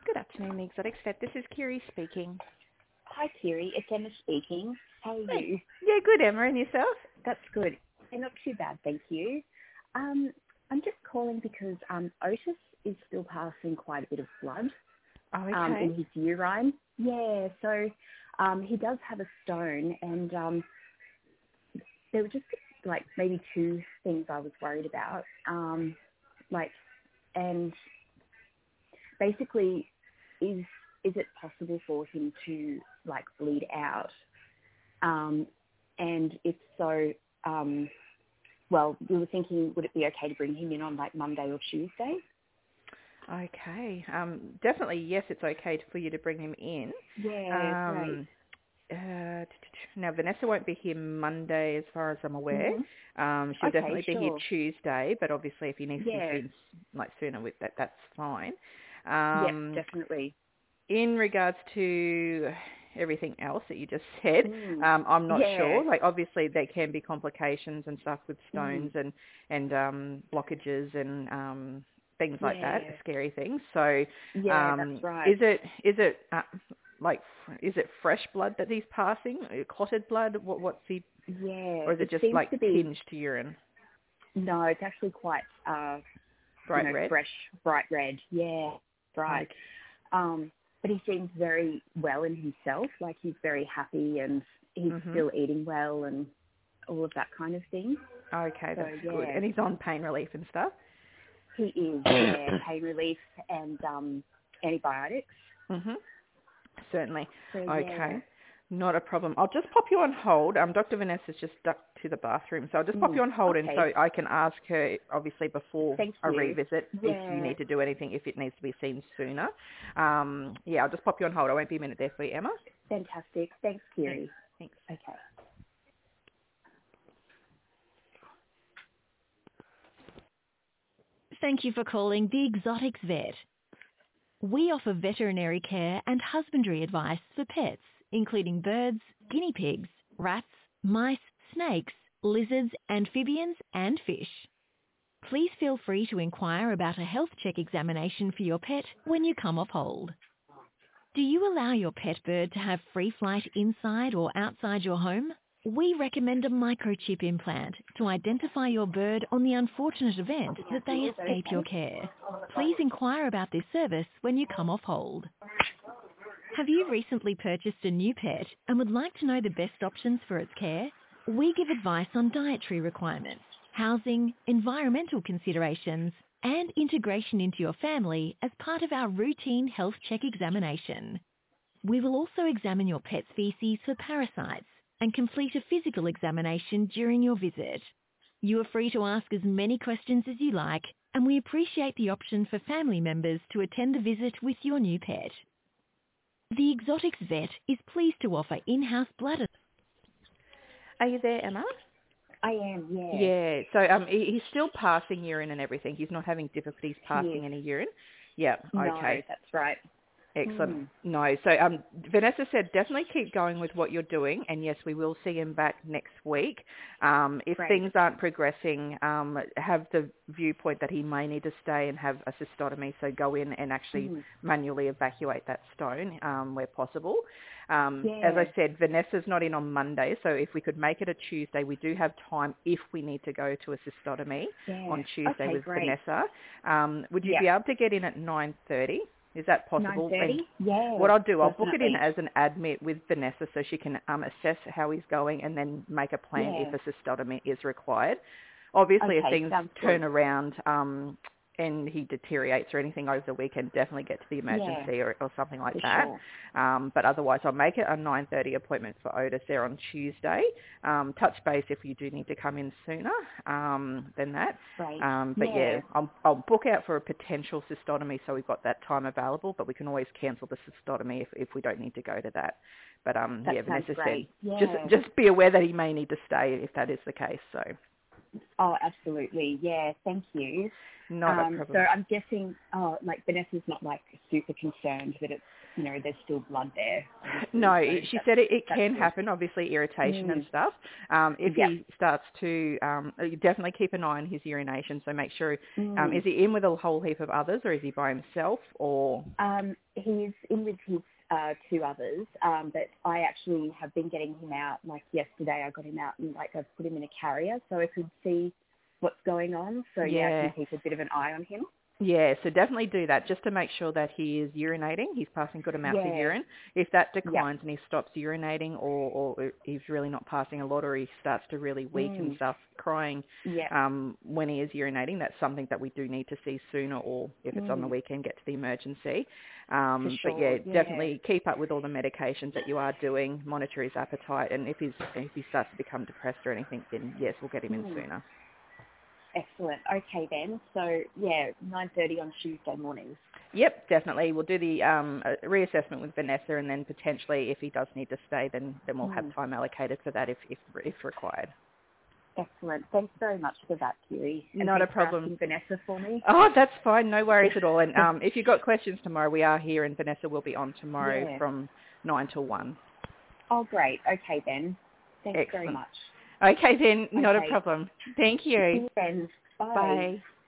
Good afternoon, the Exotic Vet. This is Kiri speaking. Hi, Kiri. It's Emma speaking. How are Hey. you? Yeah, good, Emma. And yourself? That's good. Not too bad, thank you. I'm just calling because Otis is still passing quite a bit of blood Oh, okay. in his urine. Yeah, so he does have a stone, and there were just like maybe two things I was worried about. And basically, is it possible for him to like bleed out? And if so, well, we were thinking, would it be okay to bring him in on like Monday or Tuesday? Okay. Definitely, yes, it's okay for you to bring him in. Yeah, great. Now, Vanessa won't be here Monday as far as I'm aware. Mm-hmm. She'll Okay, definitely be here sure. Tuesday, but obviously if he needs to be Yeah, seen like sooner with that, that's fine. yeah, definitely. In regards to everything else that you just said, Mm. I'm not Yeah. sure. Like obviously there can be complications and stuff with stones Mm. and blockages and things like that, Yeah. scary things. So Yeah, that's right. is it like is it fresh blood that he's passing? Clotted blood? What's he? Yeah, Or is it it just seems like to be. tinged to urine? No, it's actually quite, Bright red. fresh, bright red. Yeah, right. Okay. But he seems very well in himself. Like he's very happy and he's Mhm. still eating well and all of that kind of thing. Okay, So that's good. yeah, And he's on pain relief and stuff. he is. Yeah, pain relief and antibiotics. Mhm. Certainly. So yeah. Okay. Not a problem. I'll just pop you on hold. Dr. Vanessa's just stuck to the bathroom, so I'll just pop you on hold and Okay. so I can ask her, obviously, before Thank a you. revisit if you Yeah. need to do anything, if it needs to be seen sooner. Yeah, I'll just pop you on hold. I won't be a minute there for you, Emma. Fantastic. Thanks, Thanks. Kiri. Thanks. Okay. Thank you for calling the Exotics Vet. We offer veterinary care and husbandry advice for pets, including birds, guinea pigs, rats, mice, snakes, lizards, amphibians, and fish. Please feel free to inquire about a health check examination for your pet when you come off hold. Do you allow your pet bird to have free flight inside or outside your home? We recommend a microchip implant to identify your bird on the unfortunate event that they escape your care. Please inquire about this service when you come off hold. Have you recently purchased a new pet and would like to know the best options for its care? We give advice on dietary requirements, housing, environmental considerations, and integration into your family as part of our routine health check examination. We will also examine your pet's feces for parasites and complete a physical examination during your visit. You are free to ask as many questions as you like, and we appreciate the option for family members to attend the visit with your new pet. The Exotics Vet is pleased to offer in-house blood. Are you there, Emma? I am, yeah. Yeah. So he's still passing urine and everything. He's not having difficulties Yes. passing any urine. Yeah. No, Okay. that's right. Excellent. Mm. No, so Vanessa said definitely keep going with what you're doing, and yes, we will see him back next week. If Great. things aren't progressing, have the viewpoint that he may need to stay and have a cystotomy, so go in and actually manually evacuate that stone where possible. As I Yeah. said, Vanessa's not in on Monday, so if we could make it a Tuesday, we do have time if we need to go to a cystotomy Yeah. on Tuesday Okay, with great. Vanessa. Would you Yeah. be able to get in at 9:30? Is that possible? 9:30? And Yeah, what I'll do, I'll book it in definitely. as an admit with Vanessa so she can assess how he's going and then make a plan if Yeah. a cystotomy is required. Obviously, if Okay, things sounds turn good. around and he deteriorates or anything over the weekend, definitely get to the Yeah, emergency or something like for that. sure. But otherwise, I'll make it a 9:30 appointment for Otis there on Tuesday. Touch base if you do need to come in sooner than that. Great. But Yeah, yeah, I'll book out for a potential cystotomy so we've got that time available, but we can always cancel the cystotomy if we don't need to go to that. But that yeah, sounds Vanessa said great. Yeah. just be aware that he may need to stay if that is the case. So Oh, absolutely. Yeah, thank you. Not a So problem. I'm guessing, like Vanessa's not like super concerned that it's, there's still blood there. No, Obviously, so she said it that's can good. happen, obviously irritation and Mm. stuff. If Yep. he starts to, you definitely keep an eye on his urination, so make sure, is Mm. he in with a whole heap of others or is he by himself or? He's in with his two others, but I actually have been getting him out. Like yesterday, I got him out and like I put him in a carrier so I could see what's going on. So yeah, I Yeah. can keep a bit of an eye on him. Yeah, so definitely do that just to make sure that he is urinating. He's passing good amounts of Yeah. urine. If that Yep. declines and he stops urinating or he's really not passing a lot or he starts to really weak and stuff, crying Yep. when he is urinating, that's something that we do need to see sooner or if it's on the weekend, get to the emergency. For sure. But yeah, definitely keep up with all the medications that you are doing, monitor his appetite, and if he starts to become depressed or anything, then yes, we'll get him in sooner. Excellent. Okay then. So yeah, 9:30 on Tuesday mornings. Yep, definitely. We'll do the reassessment with Vanessa, and then potentially, if he does need to stay, then we'll have time allocated for that if required. Excellent. Thanks very much for that, Kiri. And Not a thanks for problem. asking Vanessa for me. Oh, that's fine. No worries at all. And if you've got questions tomorrow, we are here, and Vanessa will be on tomorrow from 9 till 1. Oh, great. Okay then. Thanks Excellent. very much. Okay then, not a problem. Thank See you. you then. Bye. Bye.